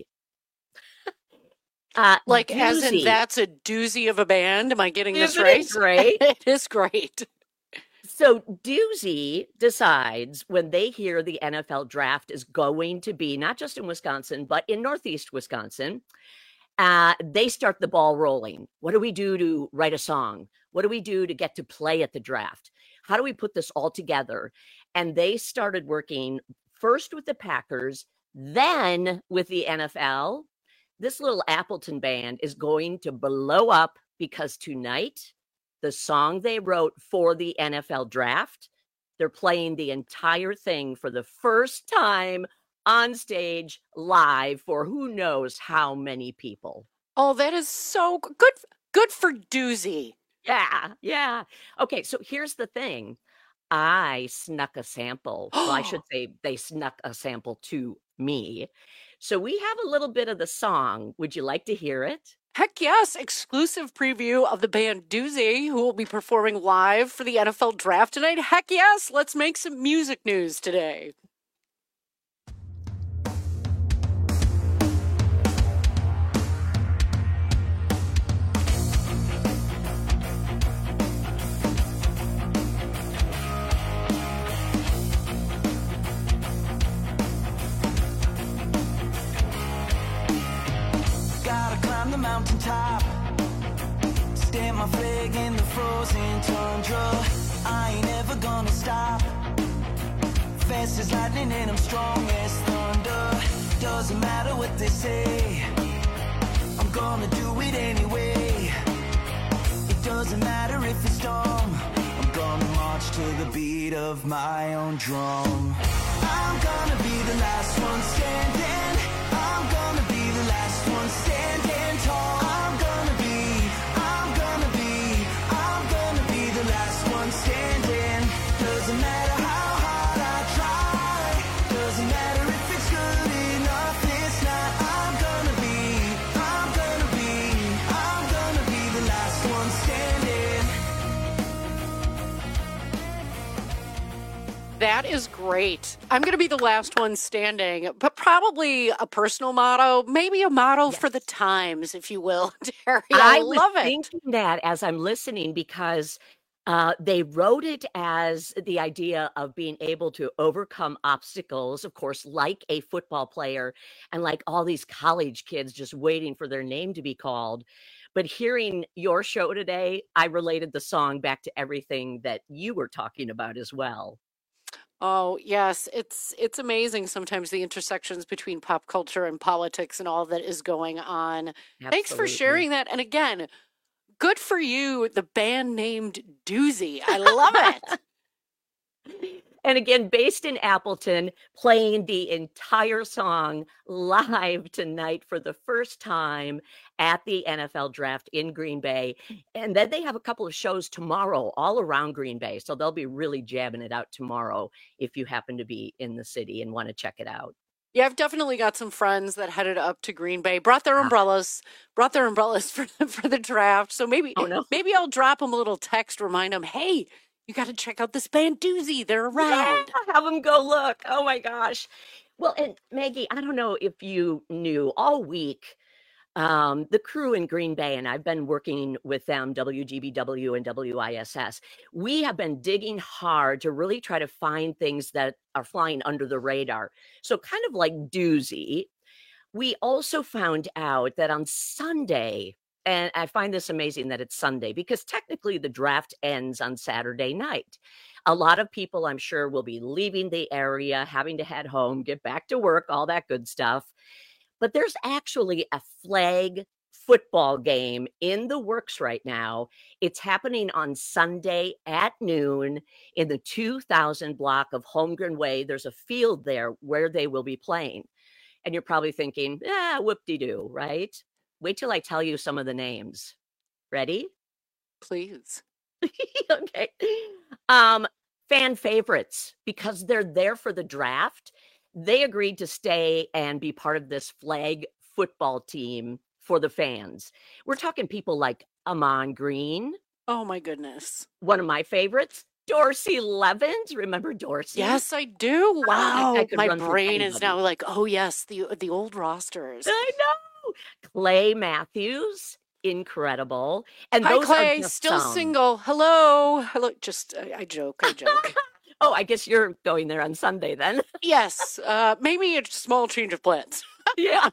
Like Doozy. As in that's a doozy of a band? Am I getting this Isn't right? it great? It is great. So Doozy decides when they hear the NFL draft is going to be not just in Wisconsin, but in Northeast Wisconsin, they start the ball rolling. What do we do to write a song? What do we do to get to play at the draft? How do we put this all together? And they started working first with the Packers, then with the NFL. This little Appleton band is going to blow up because tonight, the song they wrote for the NFL draft, they're playing the entire thing for the first time on stage live for who knows how many people. Oh, that is so good. Good for Doozy. Yeah. Okay, so here's the thing. I snuck a sample. Well, I should say they snuck a sample to me. So we have a little bit of the song. Would you like to hear it? Heck yes. Exclusive preview of the band Doozy, who will be performing live for the NFL draft tonight. Heck yes. Let's make some music news today. The mountaintop, stand my flag in the frozen tundra. I ain't ever gonna stop. Fast as lightning and I'm strong as thunder. Doesn't matter what they say, I'm gonna do it anyway. It Doesn't matter if it's storm, I'm gonna march to the beat of my own drum. I'm gonna be the last one standing. I'm gonna be the last one standing tall. I'm gonna be the last one standing. Doesn't matter how hard I try. Doesn't matter if it's good enough, it's not. I'm gonna be the last one standing. That is great. I'm going to be the last one standing, but probably a personal motto, maybe a motto for the times, if you will, Terry. I love was it. thinking that as I'm listening because they wrote it as the idea of being able to overcome obstacles, of course, like a football player and like all these college kids just waiting for their name to be called. But hearing your show today, I related the song back to everything that you were talking about as well. Oh, yes. It's amazing sometimes the intersections between pop culture and politics and all that is going on. Thanks for Absolutely. sharing that. And again, good for you, the band named Doozy. I love it. And again, based in Appleton, playing the entire song live tonight for the first time at the NFL draft in Green Bay. And then they have a couple of shows tomorrow all around Green Bay. So they'll be really jabbing it out tomorrow if you happen to be in the city and want to check it out. Yeah, I've definitely got some friends that headed up to Green Bay, brought their umbrellas for the draft. So maybe I'll drop them a little text, remind them, hey, you got to check out this band Doozy. They're around. Yeah, have them go look. Oh my gosh. Well, and Maggie, I don't know if you knew all week, the crew in Green Bay, and I've been working with them, WGBW and WISS, we have been digging hard to really try to find things that are flying under the radar. So kind of like Doozy, we also found out that on Sunday, and I find this amazing that it's Sunday because technically the draft ends on Saturday night. A lot of people, I'm sure, will be leaving the area, having to head home, get back to work, all that good stuff. But there's actually a flag football game in the works right now. It's happening on Sunday at noon in the 2000 block of Holmgren Way. There's a field there where they will be playing. And you're probably thinking, whoop-de-doo, right? Wait till I tell you some of the names. Ready? Please. Okay. Fan favorites, because they're there for the draft. They agreed to stay and be part of this flag football team for the fans. We're talking people like Amon Green. Oh, my goodness. One of my favorites, Dorsey Levens. Remember Dorsey? Yes, I do. Wow. I could My run through brain is anybody. now like, oh, yes, the old rosters. I know. Clay Matthews, incredible. And Hi, those Clay, are just still some. single. Hello. Just, I joke. Oh, I guess you're going there on Sunday then. Yes, maybe a small change of plans. Yeah.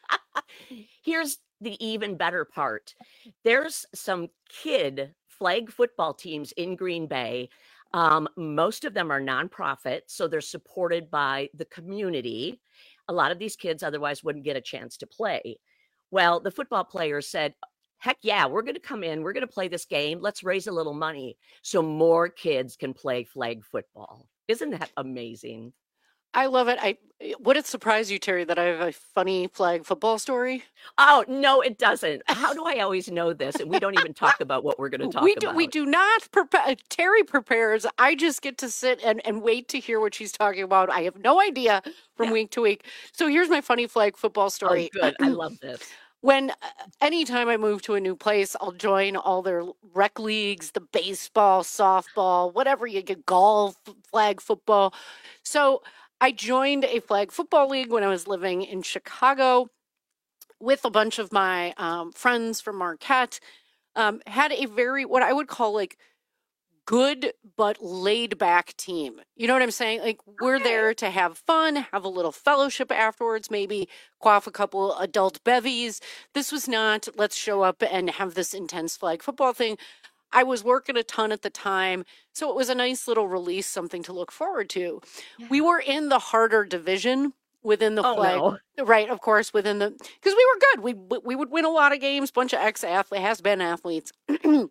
Here's the even better part. There's some kid flag football teams in Green Bay. Most of them are nonprofit, so they're supported by the community. A lot of these kids otherwise wouldn't get a chance to play. Well, the football players said, heck yeah, we're going to come in. We're going to play this game. Let's raise a little money so more kids can play flag football. Isn't that amazing? I love it. Would it surprise you, Terry, that I have a funny flag football story? Oh, no, it doesn't. How do I always know this? And we don't even talk about what we're going to talk about. We do not prepare. Terry prepares. I just get to sit and wait to hear what she's talking about. I have no idea from week to week. So here's my funny flag football story. Oh, good. I love this. When anytime I move to a new place, I'll join all their rec leagues, the baseball, softball, whatever you get, golf, flag football. So I joined a flag football league when I was living in Chicago with a bunch of my friends from Marquette. Had a very, what I would call like good but laid back team. You know what I'm saying? Like we're there to have fun, have a little fellowship afterwards, maybe quaff a couple adult bevies. This was not, let's show up and have this intense flag football thing. I was working a ton at the time, so it was a nice little release, something to look forward to. Yeah. We were in the harder division within the flag, right? Of course, within the, because we were good. We would win a lot of games. Bunch of ex-athletes, has-been athletes.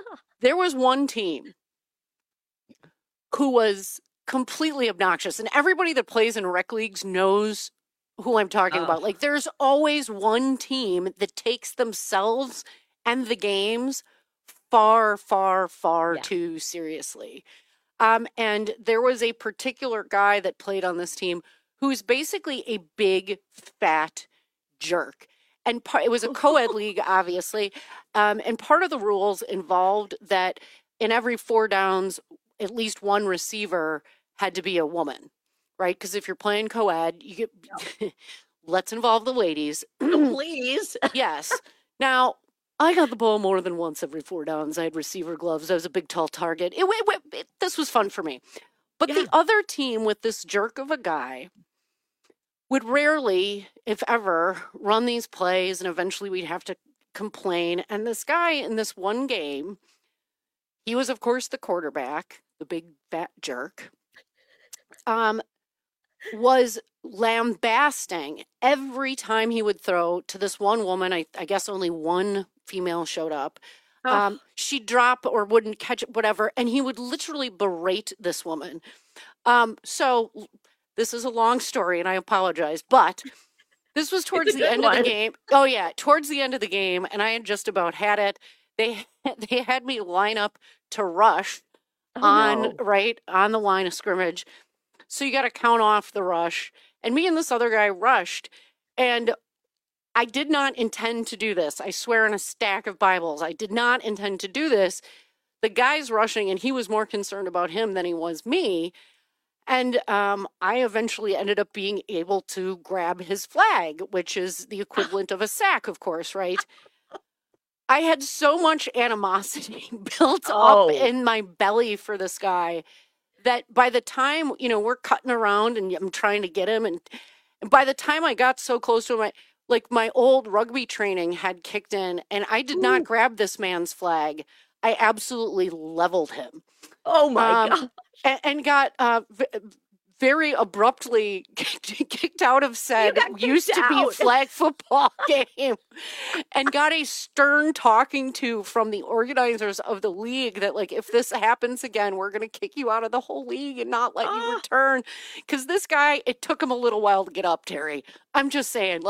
there was one team who was completely obnoxious, and everybody that plays in rec leagues knows who I'm talking about. Like, there's always one team that takes themselves and the games far, far, far too seriously. And there was a particular guy that played on this team who's basically a big, fat jerk. And it was a co-ed league, obviously. And part of the rules involved that in every 4 downs, at least one receiver had to be a woman, right? Because if you're playing co-ed, you get, let's involve the ladies. Please. Yes. Now, I got the ball more than once every 4 downs. I had receiver gloves. I was a big, tall target. This was fun for me. But the other team with this jerk of a guy would rarely, if ever, run these plays, and eventually we'd have to complain. And this guy in this one game, he was, of course, the quarterback, the big fat jerk, was lambasting every time he would throw to this one woman. I guess only one female showed up. She'd drop or wouldn't catch it, whatever, and he would literally berate this woman. So this is a long story, and I apologize, but this was towards the end of the game. Oh, yeah, towards the end of the game, and I had just about had it. They had me line up to rush on the line of scrimmage. So you got to count off the rush. And me and this other guy rushed, and I did not intend to do this. I swear on a stack of Bibles, I did not intend to do this. The guy's rushing, and he was more concerned about him than he was me. And I eventually ended up being able to grab his flag, which is the equivalent of a sack, of course, right? I had so much animosity built up in my belly for this guy that by the time, we're cutting around and I'm trying to get him, and by the time I got so close to him, my old rugby training had kicked in, and I did not grab this man's flag. I absolutely leveled him. Oh my God. And got very abruptly kicked out of said used to be flag football game, and got a stern talking to from the organizers of the league that, if this happens again, we're going to kick you out of the whole league and not let you return. Because this guy, it took him a little while to get up, Terry. I'm just saying,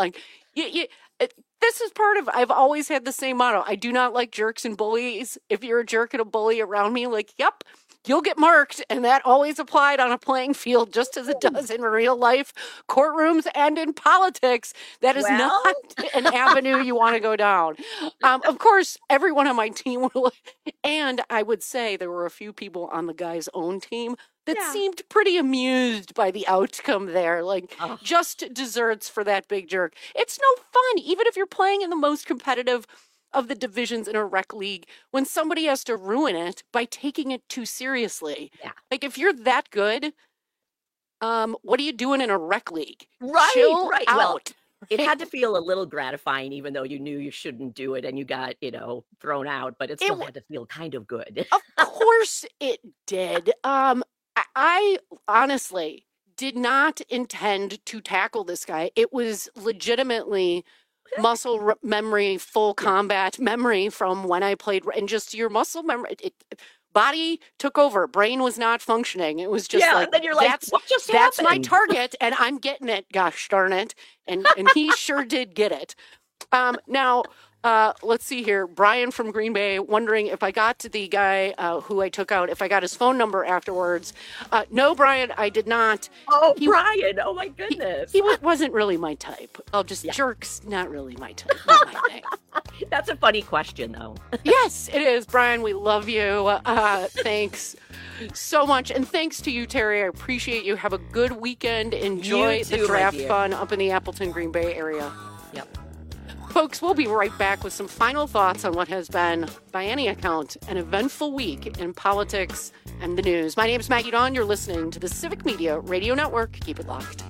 this is part of, I've always had the same motto. I do not like jerks and bullies. If you're a jerk and a bully around me, yep, you'll get marked. And that always applied on a playing field, just as it does in real life, courtrooms, and in politics. That is not an avenue you want to go down. Of course, everyone on my team will, and I would say there were a few people on the guy's own team that seemed pretty amused by the outcome there. Just desserts for that big jerk. It's no fun, even if you're playing in the most competitive of the divisions in a rec league, when somebody has to ruin it by taking it too seriously. Yeah. If you're that good, what are you doing in a rec league? Chill out. Well, it had to feel a little gratifying, even though you knew you shouldn't do it and you got, thrown out, but it still had to feel kind of good. Of course it did. I honestly did not intend to tackle this guy. It was legitimately muscle memory, full combat memory from when I played, and just your muscle memory. Body took over. Brain was not functioning. It was just then you're that's my target, and I'm getting it. Gosh darn it! And he sure did get it. Now, let's see here. Brian from Green Bay wondering if I got to the guy who I took out, if I got his phone number afterwards. No, Brian, I did not. Oh, Brian. Oh, my goodness. He wasn't really my type. Jerks, not really my type. Not my thing. That's a funny question, though. Yes, it is. Brian, we love you. Thanks so much. And thanks to you, Terry. I appreciate you. Have a good weekend. Enjoy the draft fun up in the Appleton, Green Bay area. Yep. Folks, we'll be right back with some final thoughts on what has been, by any account, an eventful week in politics and the news. My name is Maggie Dawn. You're listening to the Civic Media Radio Network. Keep it locked.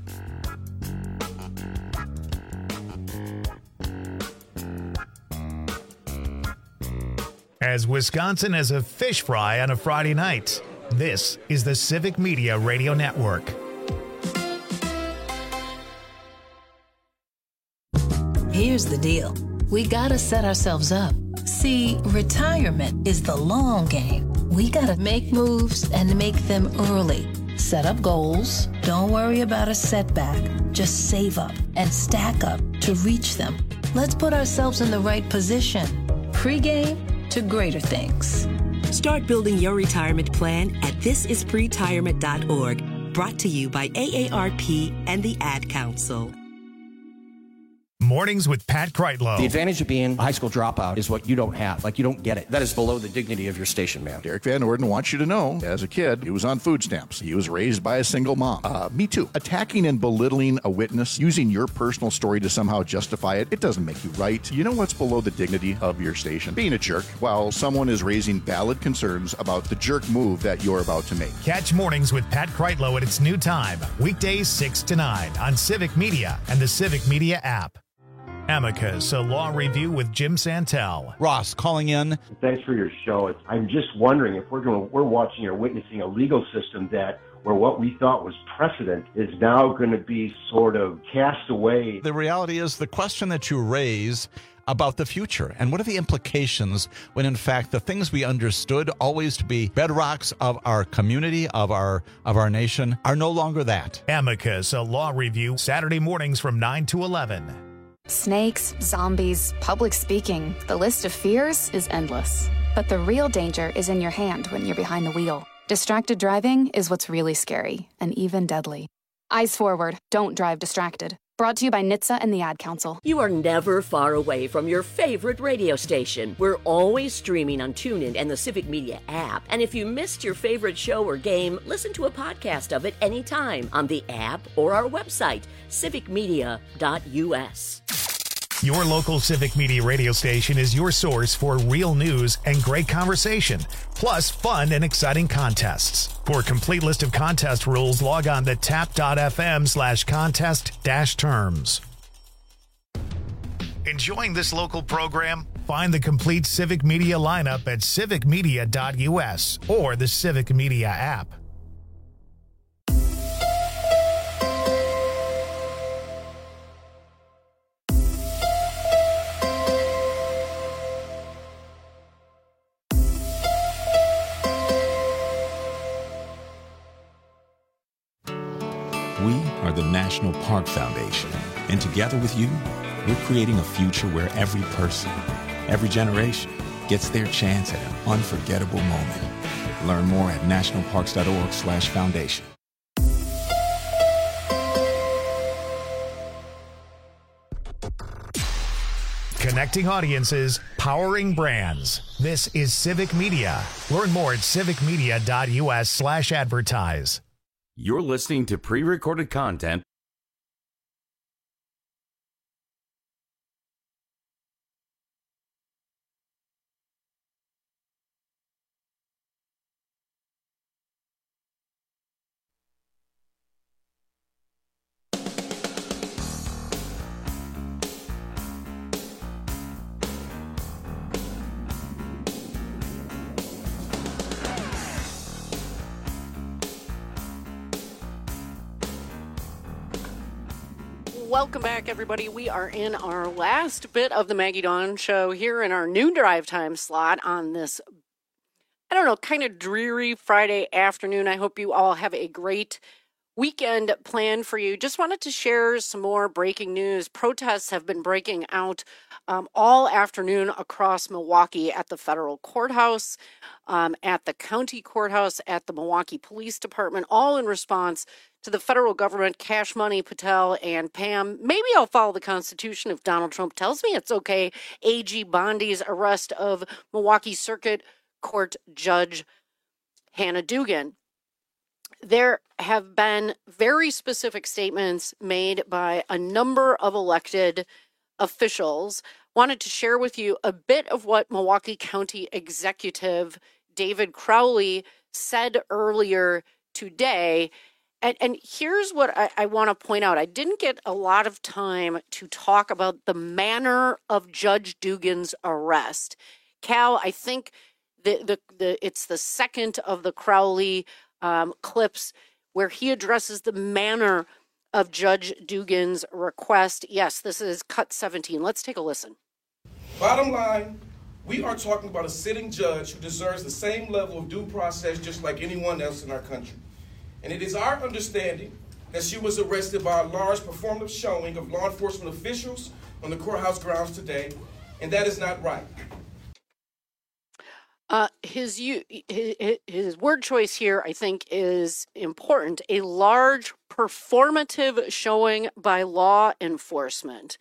As Wisconsin as a fish fry on a Friday night, this is the Civic Media Radio Network. Here's the deal. We gotta set ourselves up. See, retirement is the long game. We gotta make moves and make them early. Set up goals. Don't worry about a setback. Just save up and stack up to reach them. Let's put ourselves in the right position. Pre-game to greater things. Start building your retirement plan at thisispretirement.org. Brought to you by AARP and the Ad Council. Mornings with Pat Kreitlow. The advantage of being a high school dropout is what you don't have. Like, you don't get it. That is below the dignity of your station, man. Derek Van Orden wants you to know, as a kid, he was on food stamps. He was raised by a single mom. Me too. Attacking and belittling a witness, using your personal story to somehow justify it, it doesn't make you right. You know what's below the dignity of your station? Being a jerk while someone is raising valid concerns about the jerk move that you're about to make. Catch Mornings with Pat Kreitlow at its new time, weekdays 6 to 9 on Civic Media and the Civic Media app. Amicus, a law review with Jim Santel. Ross calling in. Thanks for your show. I'm just wondering if we're watching or witnessing a legal system where what we thought was precedent is now going to be sort of cast away. The reality is the question that you raise about the future and what are the implications when in fact the things we understood always to be bedrocks of our community, of our nation, are no longer that. Amicus, a law review, Saturday mornings from 9 to 11. Snakes, zombies, public speaking, the list of fears is endless. But the real danger is in your hand when you're behind the wheel. Distracted driving is what's really scary and even deadly. Eyes forward, don't drive distracted. Brought to you by NHTSA and the Ad Council. You are never far away from your favorite radio station. We're always streaming on TuneIn and the Civic Media app. And if you missed your favorite show or game, listen to a podcast of it anytime on the app or our website, civicmedia.us. Your local Civic Media radio station is your source for real news and great conversation, plus fun and exciting contests. For a complete list of contest rules, log on to tap.fm/contest-terms. Enjoying this local program? Find the complete Civic Media lineup at civicmedia.us or the Civic Media app. We are the National Park Foundation, and together with you, we're creating a future where every person, every generation, gets their chance at an unforgettable moment. Learn more at nationalparks.org/foundation. Connecting audiences, powering brands. This is Civic Media. Learn more at civicmedia.us/advertise. You're listening to pre-recorded content. Welcome back, everybody. We are in our last bit of the Maggie Dawn Show here in our new drive time slot on this, I don't know, kind of dreary Friday afternoon. I hope you all have a great weekend planned for you. Just wanted to share some more breaking news. Protests have been breaking out all afternoon across Milwaukee at the federal courthouse, at the county courthouse, at the Milwaukee Police Department, all in response to the federal government, Cash Money Patel and Pam. Maybe I'll follow the Constitution if Donald Trump tells me it's okay. A.G. Bondi's arrest of Milwaukee Circuit Court Judge Hannah Dugan. There have been very specific statements made by a number of elected officials. Wanted to share with you a bit of what Milwaukee County Executive David Crowley said earlier today. And here's what I want to point out. I didn't get a lot of time to talk about the manner of Judge Dugan's arrest. Cal, I think it's the second of the Crowley clips where he addresses the manner of Judge Dugan's request. Yes, this is cut 17. Let's take a listen. Bottom line, We are talking about a sitting judge who deserves the same level of due process just like anyone else in our country. And it is our understanding that she was arrested by a large performative showing of law enforcement officials on the courthouse grounds today, and that is not right. His word choice here, I think, is important. A large performative showing by law enforcement.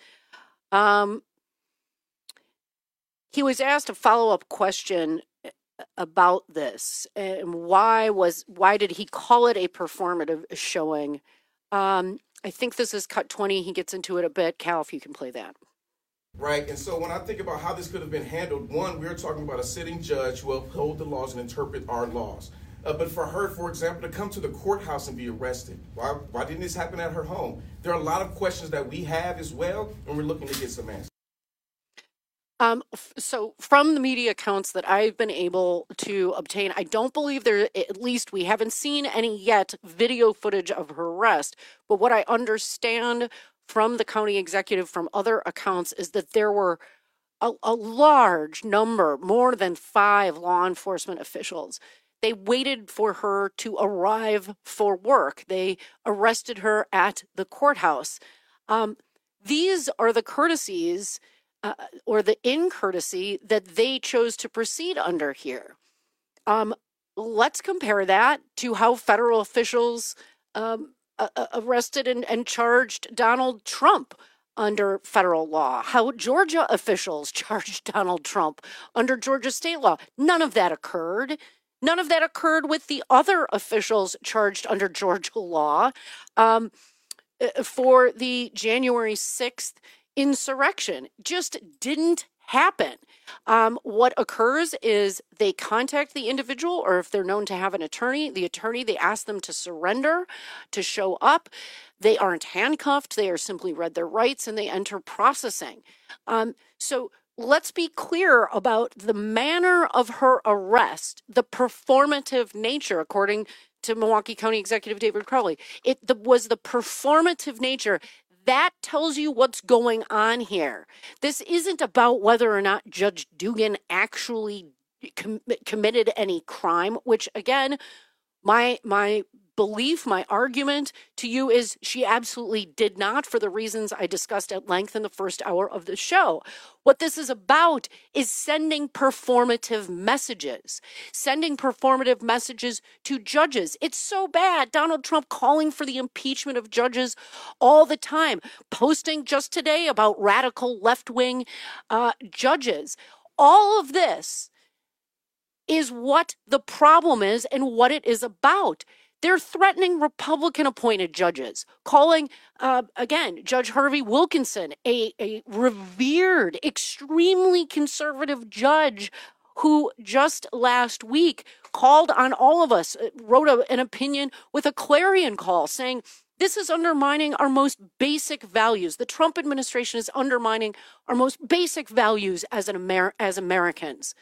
He was asked a follow-up question about this, and why did he call it a performative showing? I think this is cut 20. He gets into it a bit. Cal, if you can play that. Right, and so when I think about how this could have been handled, one, we're talking about a sitting judge who will uphold the laws and interpret our laws. But for her, for example, to come to the courthouse and be arrested, why didn't this happen at her home? There are a lot of questions that we have as well, and we're looking to get some answers. So from the media accounts that I've been able to obtain, I don't believe at least we haven't seen any yet video footage of her arrest. But what I understand from the county executive from other accounts is that there were a large number, more than 5 law enforcement officials. They waited for her to arrive for work. They arrested her at the courthouse. These are the courtesies or the incourtesy that they chose to proceed under here. Let's compare that to how federal officials arrested and charged Donald Trump under federal law, how Georgia officials charged Donald Trump under Georgia state law. None of that occurred. None of that occurred with the other officials charged under Georgia law for the January 6th insurrection. Just didn't happen. What occurs is they contact the individual, or if they're known to have an attorney, they ask them to surrender, to show up. They aren't handcuffed. They are simply read their rights and they enter processing. So let's be clear about the manner of her arrest, the performative nature, according to Milwaukee County Executive David Crowley. It was the performative nature. That tells you what's going on here. This isn't about whether or not Judge Dugan actually committed any crime, which, again, my belief, my argument to you is she absolutely did not, for the reasons I discussed at length in the first hour of the show. What this is about is sending performative messages to judges. It's so bad. Donald Trump calling for the impeachment of judges all the time, posting just today about radical left-wing judges. All of this is what the problem is and what it is about. They're threatening Republican-appointed judges, calling, again, Judge Harvey Wilkinson, a revered, extremely conservative judge who just last week called on all of us, wrote an opinion with a clarion call saying, this is undermining our most basic values. The Trump administration is undermining our most basic values as Americans.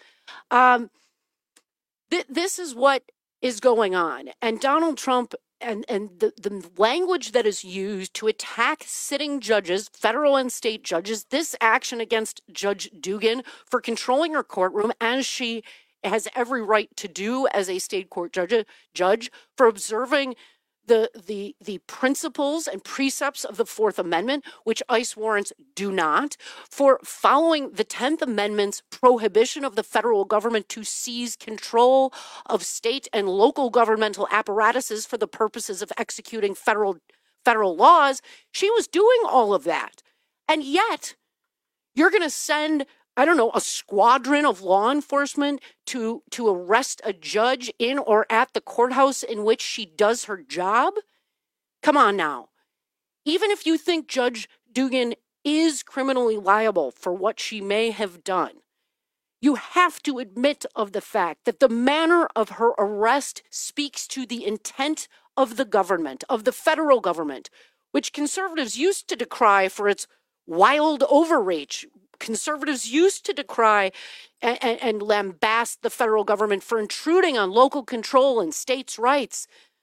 This is what is going on. And Donald Trump and the language that is used to attack sitting judges, federal and state judges, this action against Judge Dugan for controlling her courtroom, as she has every right to do as a state court judge, for observing the principles and precepts of the Fourth Amendment, which ICE warrants do not, for following the 10th Amendment's prohibition of the federal government to seize control of state and local governmental apparatuses for the purposes of executing federal laws. She was doing all of that. And yet, you're going to send, I don't know, a squadron of law enforcement to arrest a judge in or at the courthouse in which she does her job? Come on now. Even if you think Judge Dugan is criminally liable for what she may have done, you have to admit of the fact that the manner of her arrest speaks to the intent of the government, of the federal government, which conservatives used to decry for its wild overreach. Conservatives used to decry and lambast the federal government for intruding on local control and states' rights.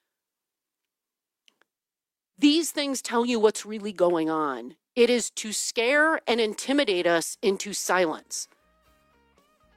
These things tell you what's really going on. It is to scare and intimidate us into silence.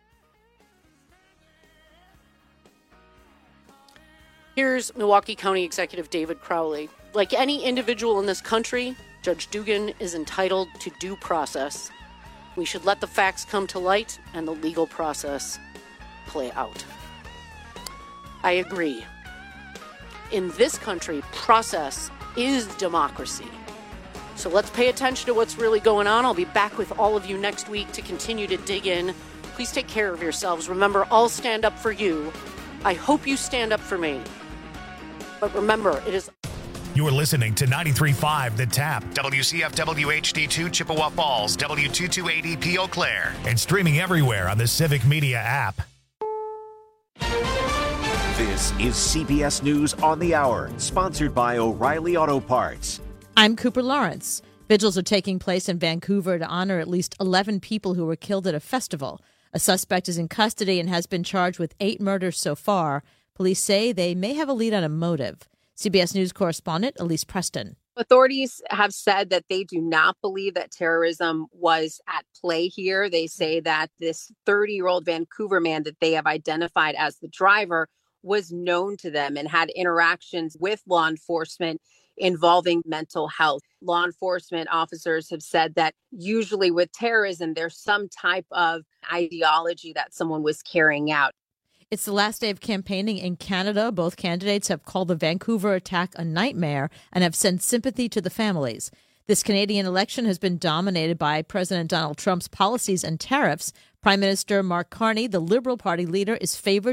Here's Milwaukee County Executive David Crowley. Like any individual in this country, Judge Dugan is entitled to due process. We should let the facts come to light and the legal process play out. I agree. In this country, process is democracy. So let's pay attention to what's really going on. I'll be back with all of you next week to continue to dig in. Please take care of yourselves. Remember, I'll stand up for you. I hope you stand up for me. But remember, it is... You're listening to 93.5 The Tap, WCFW HD2 Chippewa Falls, W228EP Eau Claire, and streaming everywhere on the Civic Media app. This is CBS News on the Hour, sponsored by O'Reilly Auto Parts. I'm Cooper Lawrence. Vigils are taking place in Vancouver to honor at least 11 people who were killed at a festival. A suspect is in custody and has been charged with 8 murders so far. Police say they may have a lead on a motive. CBS News correspondent Elise Preston. Authorities have said that they do not believe that terrorism was at play here. They say that this 30-year-old Vancouver man that they have identified as the driver was known to them and had interactions with law enforcement involving mental health. Law enforcement officers have said that usually with terrorism, there's some type of ideology that someone was carrying out. It's the last day of campaigning in Canada. Both candidates have called the Vancouver attack a nightmare and have sent sympathy to the families. This Canadian election has been dominated by President Donald Trump's policies and tariffs. Prime Minister Mark Carney, the Liberal Party leader, is favored